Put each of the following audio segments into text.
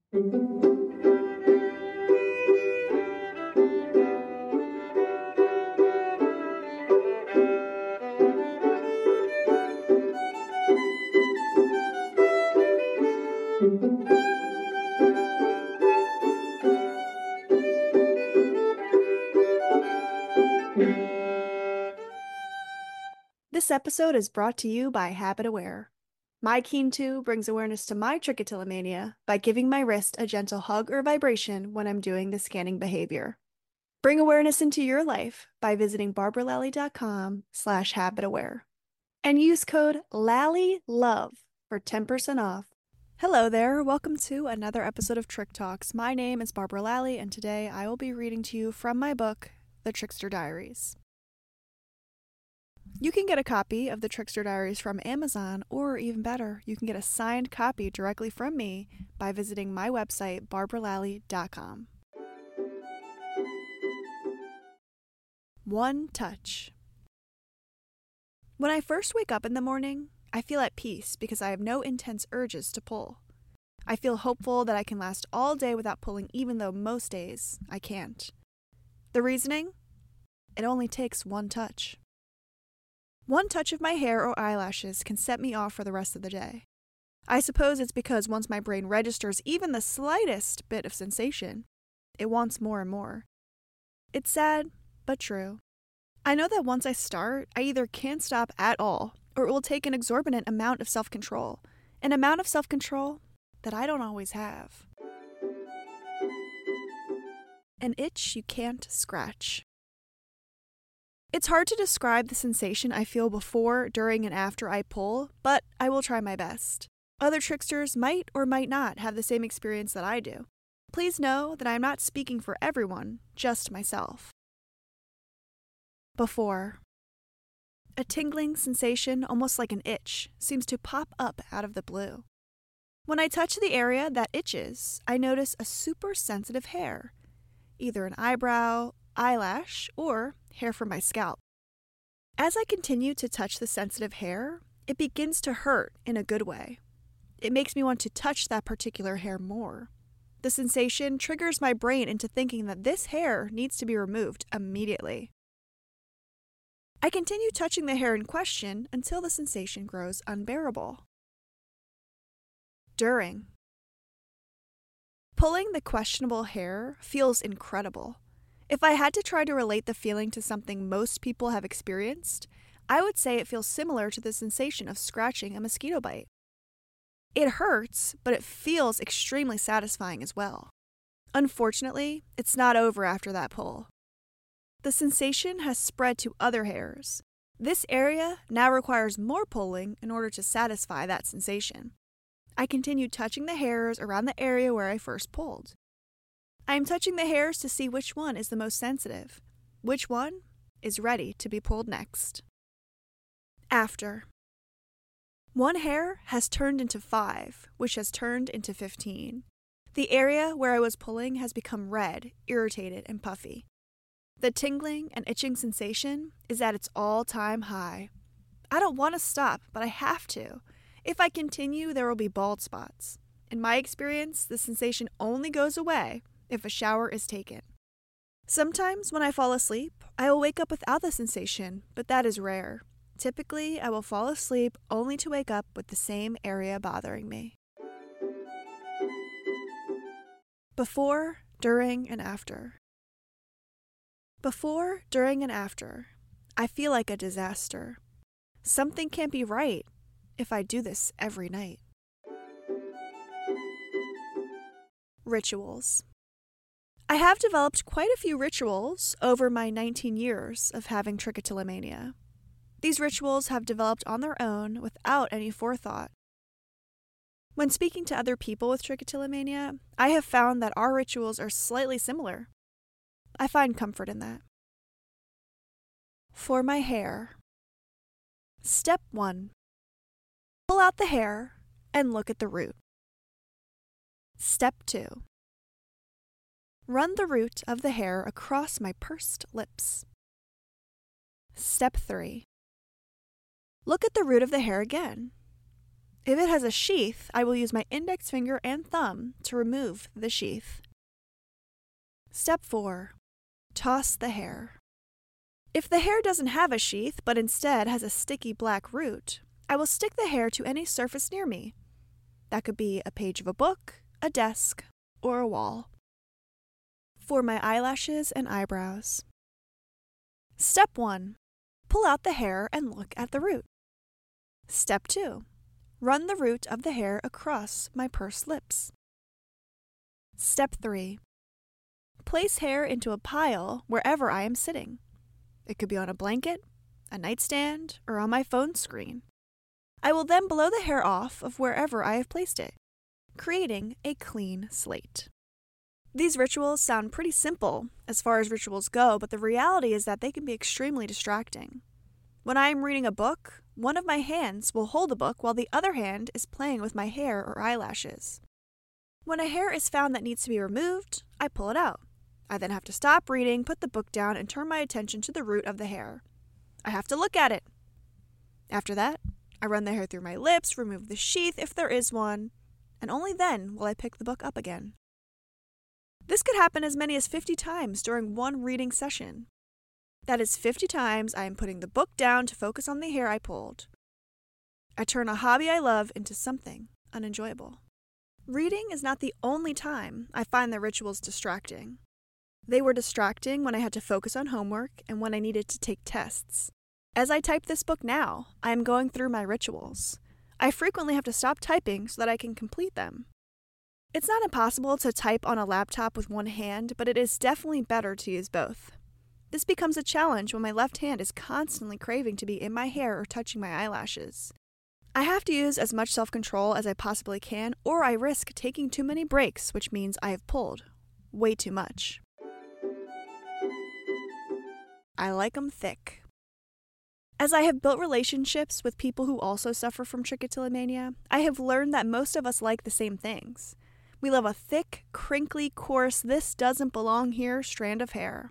This episode is brought to you by Habit Aware. My Keen 2 brings awareness to my trichotillomania by giving my wrist a gentle hug or vibration when I'm doing the scanning behavior. Bring awareness into your life by visiting barbaralally.com/habitaware and use code LALLYLOVE for 10% off. Hello there, welcome to another episode of Trick Talks. My name is Barbara Lally, and today I will be reading to you from my book, The Trickster Diaries. You can get a copy of The Trickster Diaries from Amazon, or even better, you can get a signed copy directly from me by visiting my website, barbaralally.com. One touch. When I first wake up in the morning, I feel at peace because I have no intense urges to pull. I feel hopeful that I can last all day without pulling, even though most days I can't. The reasoning? It only takes one touch. One touch of my hair or eyelashes can set me off for the rest of the day. I suppose it's because once my brain registers even the slightest bit of sensation, it wants more and more. It's sad, but true. I know that once I start, I either can't stop at all, or it will take an exorbitant amount of self-control, an amount of self-control that I don't always have. An itch you can't scratch. It's hard to describe the sensation I feel before, during, and after I pull, but I will try my best. Other tricksters might or might not have the same experience that I do. Please know that I am not speaking for everyone, just myself. Before. A tingling sensation, almost like an itch, seems to pop up out of the blue. When I touch the area that itches, I notice a super sensitive hair, either an eyebrow, eyelash, or hair from my scalp. As I continue to touch the sensitive hair, it begins to hurt in a good way. It makes me want to touch that particular hair more. The sensation triggers my brain into thinking that this hair needs to be removed immediately. I continue touching the hair in question until the sensation grows unbearable. During. Pulling the questionable hair feels incredible. If I had to try to relate the feeling to something most people have experienced, I would say it feels similar to the sensation of scratching a mosquito bite. It hurts, but it feels extremely satisfying as well. Unfortunately, it's not over after that pull. The sensation has spread to other hairs. This area now requires more pulling in order to satisfy that sensation. I continue touching the hairs around the area where I first pulled. I am touching the hairs to see which one is the most sensitive, which one is ready to be pulled next. After. One hair has turned into 5, which has turned into 15. The area where I was pulling has become red, irritated, and puffy. The tingling and itching sensation is at its all-time high. I don't want to stop, but I have to. If I continue, there will be bald spots. In my experience, the sensation only goes away if a shower is taken. Sometimes when I fall asleep, I will wake up without the sensation, but that is rare. Typically, I will fall asleep only to wake up with the same area bothering me. Before, during, and after. Before, during, and after, I feel like a disaster. Something can't be right if I do this every night. Rituals. I have developed quite a few rituals over my 19 years of having trichotillomania. These rituals have developed on their own without any forethought. When speaking to other people with trichotillomania, I have found that our rituals are slightly similar. I find comfort in that. For my hair. Step 1. Pull out the hair and look at the root. Step 2. Run the root of the hair across my pursed lips. Step 3. Look at the root of the hair again. If it has a sheath, I will use my index finger and thumb to remove the sheath. Step 4. Toss the hair. If the hair doesn't have a sheath, but instead has a sticky black root, I will stick the hair to any surface near me. That could be a page of a book, a desk, or a wall. For my eyelashes and eyebrows. Step 1. Pull out the hair and look at the root. Step 2. Run the root of the hair across my pursed lips. Step 3. Place hair into a pile wherever I am sitting. It could be on a blanket, a nightstand, or on my phone screen. I will then blow the hair off of wherever I have placed it, creating a clean slate. These rituals sound pretty simple as far as rituals go, but the reality is that they can be extremely distracting. When I am reading a book, one of my hands will hold the book while the other hand is playing with my hair or eyelashes. When a hair is found that needs to be removed, I pull it out. I then have to stop reading, put the book down, and turn my attention to the root of the hair. I have to look at it. After that, I run the hair through my lips, remove the sheath if there is one, and only then will I pick the book up again. This could happen as many as 50 times during one reading session. That is 50 times I am putting the book down to focus on the hair I pulled. I turn a hobby I love into something unenjoyable. Reading is not the only time I find the rituals distracting. They were distracting when I had to focus on homework and when I needed to take tests. As I type this book now, I am going through my rituals. I frequently have to stop typing so that I can complete them. It's not impossible to type on a laptop with one hand, but it is definitely better to use both. This becomes a challenge when my left hand is constantly craving to be in my hair or touching my eyelashes. I have to use as much self-control as I possibly can, or I risk taking too many breaks, which means I have pulled way too much. I like 'em thick. As I have built relationships with people who also suffer from trichotillomania, I have learned that most of us like the same things. We love a thick, crinkly, coarse, this doesn't belong here strand of hair.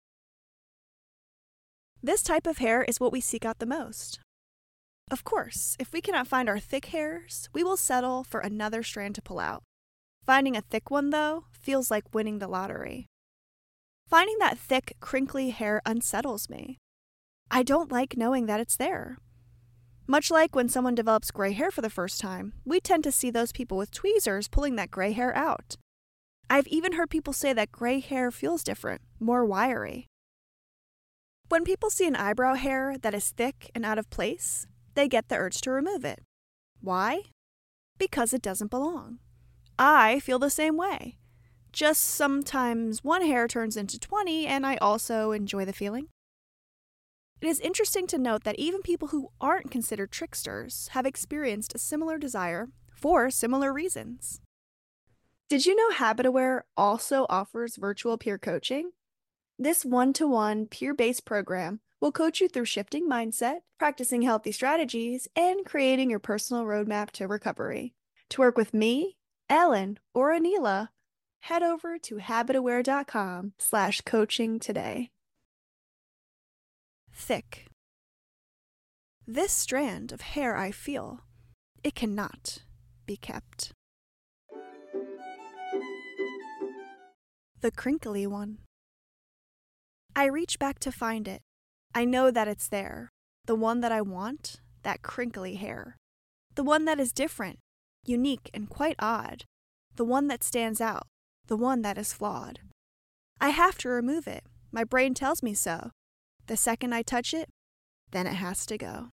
This type of hair is what we seek out the most. Of course, if we cannot find our thick hairs, we will settle for another strand to pull out. Finding a thick one, though, feels like winning the lottery. Finding that thick, crinkly hair unsettles me. I don't like knowing that it's there. Much like when someone develops gray hair for the first time, we tend to see those people with tweezers pulling that gray hair out. I've even heard people say that gray hair feels different, more wiry. When people see an eyebrow hair that is thick and out of place, they get the urge to remove it. Why? Because it doesn't belong. I feel the same way. Just sometimes one hair turns into 20 and I also enjoy the feeling. It is interesting to note that even people who aren't considered tricksters have experienced a similar desire for similar reasons. Did you know HabitAware also offers virtual peer coaching? This one-to-one peer-based program will coach you through shifting mindset, practicing healthy strategies, and creating your personal roadmap to recovery. To work with me, Ellen, or Anila, head over to habitaware.com/coaching today. Thick. This strand of hair I feel, it cannot be kept. The crinkly one. I reach back to find it. I know that it's there. The one that I want, that crinkly hair. The one that is different, unique, and quite odd. The one that stands out. The one that is flawed. I have to remove it. My brain tells me so. The second I touch it, then it has to go.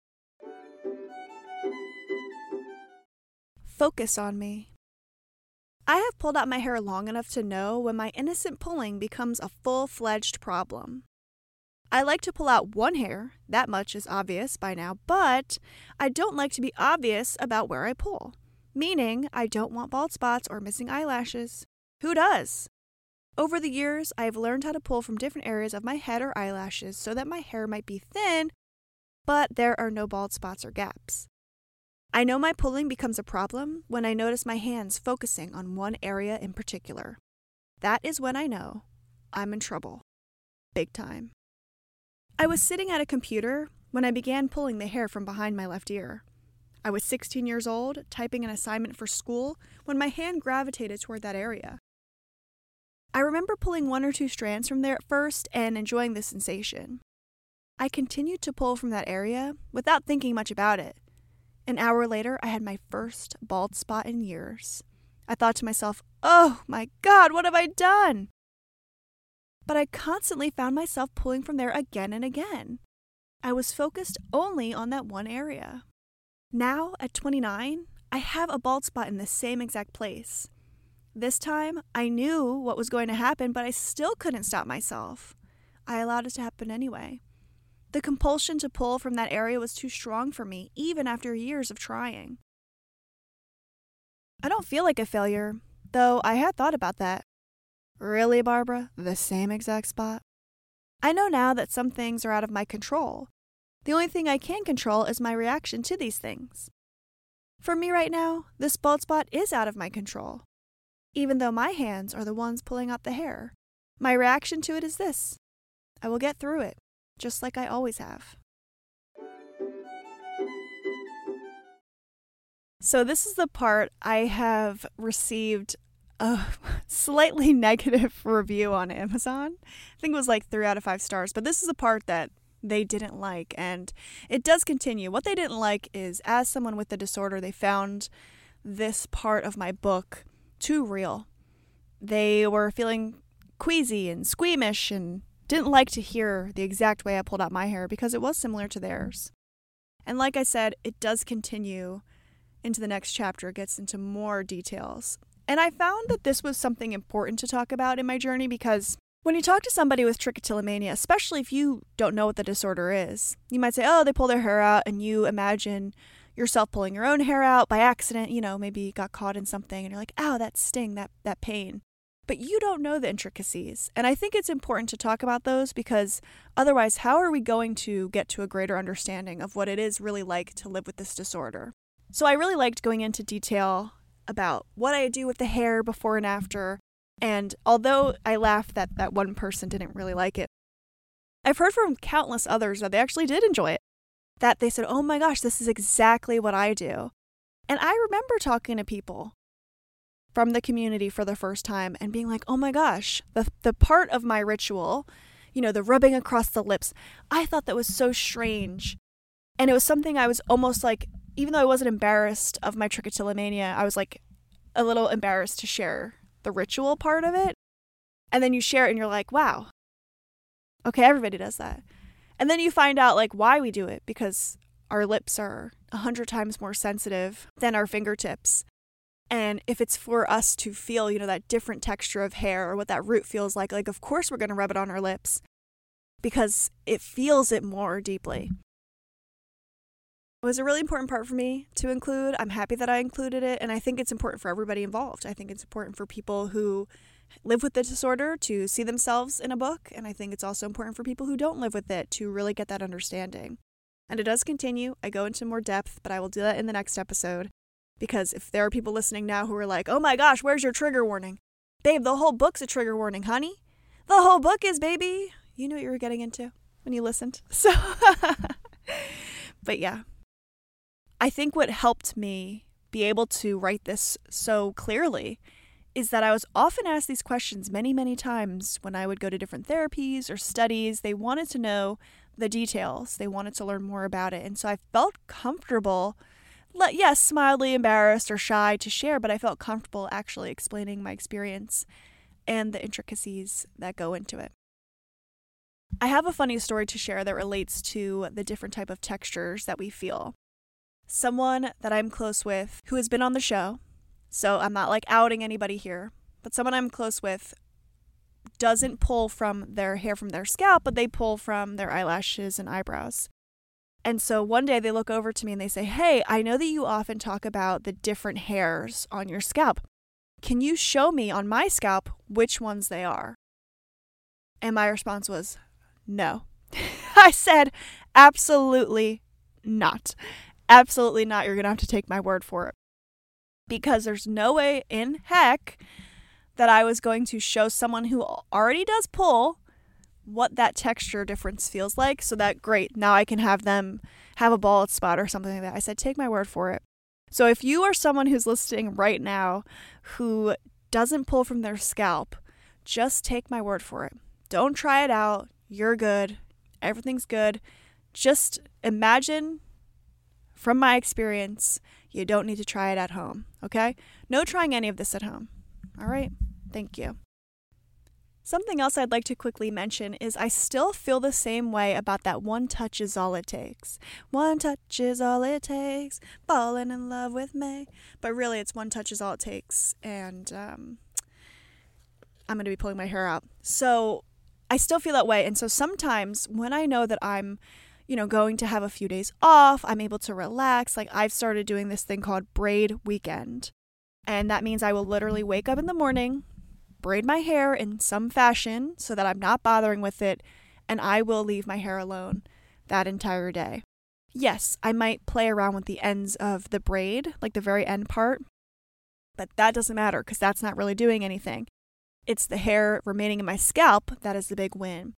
Focus on me. I have pulled out my hair long enough to know when my innocent pulling becomes a full-fledged problem. I like to pull out one hair, that much is obvious by now, but I don't like to be obvious about where I pull. Meaning, I don't want bald spots or missing eyelashes. Who does? Over the years, I have learned how to pull from different areas of my head or eyelashes so that my hair might be thin, but there are no bald spots or gaps. I know my pulling becomes a problem when I notice my hands focusing on one area in particular. That is when I know I'm in trouble. Big time. I was sitting at a computer when I began pulling the hair from behind my left ear. I was 16 years old, typing an assignment for school, when my hand gravitated toward that area. I remember pulling 1 or 2 strands from there at first and enjoying the sensation. I continued to pull from that area without thinking much about it. An hour later, I had my first bald spot in years. I thought to myself, oh my God, what have I done? But I constantly found myself pulling from there again and again. I was focused only on that one area. Now, at 29, I have a bald spot in the same exact place. This time, I knew what was going to happen, but I still couldn't stop myself. I allowed it to happen anyway. The compulsion to pull from that area was too strong for me, even after years of trying. I don't feel like a failure, though I had thought about that. Really, Barbara? The same exact spot? I know now that some things are out of my control. The only thing I can control is my reaction to these things. For me right now, this bald spot is out of my control. Even though my hands are the ones pulling out the hair, my reaction to it is this: I will get through it, just like I always have. So this is the part I have received a slightly negative review on Amazon. I think it was like 3 out of 5 stars, but this is the part that they didn't like, and it does continue. What they didn't like is, as someone with the disorder, they found this part of my book too real. They were feeling queasy and squeamish and didn't like to hear the exact way I pulled out my hair because it was similar to theirs. And like I said, it does continue into the next chapter. It gets into more details. And I found that this was something important to talk about in my journey because when you talk to somebody with trichotillomania, especially if you don't know what the disorder is, you might say, oh, they pull their hair out, and you imagine yourself pulling your own hair out by accident, maybe you got caught in something, and you're like, ow, that sting, that pain. But you don't know the intricacies. And I think it's important to talk about those because otherwise, how are we going to get to a greater understanding of what it is really like to live with this disorder? So I really liked going into detail about what I do with the hair before and after. And although I laughed that that one person didn't really like it, I've heard from countless others that they actually did enjoy it. That they said, oh my gosh, this is exactly what I do. And I remember talking to people from the community for the first time and being like, oh my gosh, the part of my ritual, the rubbing across the lips, I thought that was so strange. And it was something I was almost like, even though I wasn't embarrassed of my trichotillomania, I was like a little embarrassed to share the ritual part of it. And then you share it and you're like, wow, okay, everybody does that. And then you find out like why we do it, because our lips are 100 times more sensitive than our fingertips. And if it's for us to feel, that different texture of hair or what that root feels like of course we're going to rub it on our lips because it feels it more deeply. It was a really important part for me to include. I'm happy that I included it, and I think it's important for everybody involved. I think it's important for people who live with the disorder to see themselves in a book, and I think it's also important for people who don't live with it to really get that understanding. And it does continue. I go into more depth, but I will do that in the next episode, because if there are people listening now who are like, oh my gosh, where's your trigger warning? Babe, the whole book's a trigger warning, honey. The whole book is, baby. You knew what you were getting into when you listened. So, but yeah. I think what helped me be able to write this so clearly is that I was often asked these questions many, many times when I would go to different therapies or studies. They wanted to know the details. They wanted to learn more about it. And so I felt comfortable, yes, mildly embarrassed or shy to share, but I felt comfortable actually explaining my experience and the intricacies that go into it. I have a funny story to share that relates to the different type of textures that we feel. Someone that I'm close with who has been on the show, so I'm not outing anybody here, but someone I'm close with doesn't pull from their hair from their scalp, but they pull from their eyelashes and eyebrows. And so one day they look over to me and they say, hey, I know that you often talk about the different hairs on your scalp. Can you show me on my scalp which ones they are? And my response was, no. I said, absolutely not. Absolutely not. You're going to have to take my word for it. Because there's no way in heck that I was going to show someone who already does pull what that texture difference feels like, so that great, now I can have them have a bald spot or something like that. I said, take my word for it. So if you are someone who's listening right now who doesn't pull from their scalp, just take my word for it. Don't try it out. You're good. Everything's good. Just imagine, from my experience, you don't need to try it at home, okay? No trying any of this at home. All right? Thank you. Something else I'd like to quickly mention is I still feel the same way about that one touch is all it takes. One touch is all it takes, falling in love with me. But really, it's one touch is all it takes. And I'm going to be pulling my hair out. So I still feel that way. And so sometimes when I know that I'm, going to have a few days off, I'm able to relax. Like I've started doing this thing called braid weekend. And that means I will literally wake up in the morning, braid my hair in some fashion so that I'm not bothering with it, and I will leave my hair alone that entire day. Yes, I might play around with the ends of the braid, like the very end part, but that doesn't matter because that's not really doing anything. It's the hair remaining in my scalp that is the big win.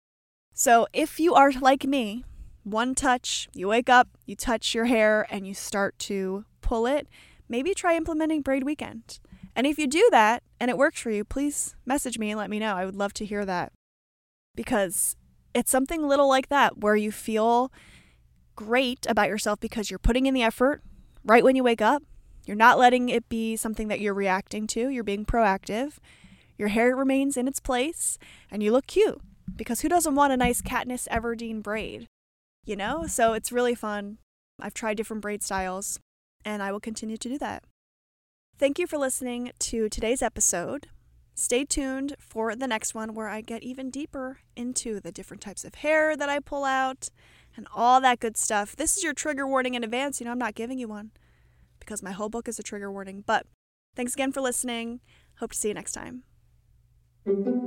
So if you are like me, one touch, you wake up, you touch your hair, and you start to pull it, maybe try implementing braid weekend. And if you do that and it works for you, please message me and let me know. I would love to hear that. Because it's something little like that where you feel great about yourself because you're putting in the effort right when you wake up. You're not letting it be something that you're reacting to. You're being proactive. Your hair remains in its place and you look cute. Because who doesn't want a nice Katniss Everdeen braid? So it's really fun. I've tried different braid styles and I will continue to do that. Thank you for listening to today's episode. Stay tuned for the next one where I get even deeper into the different types of hair that I pull out and all that good stuff. This is your trigger warning in advance. I'm not giving you one because my whole book is a trigger warning. But thanks again for listening. Hope to see you next time.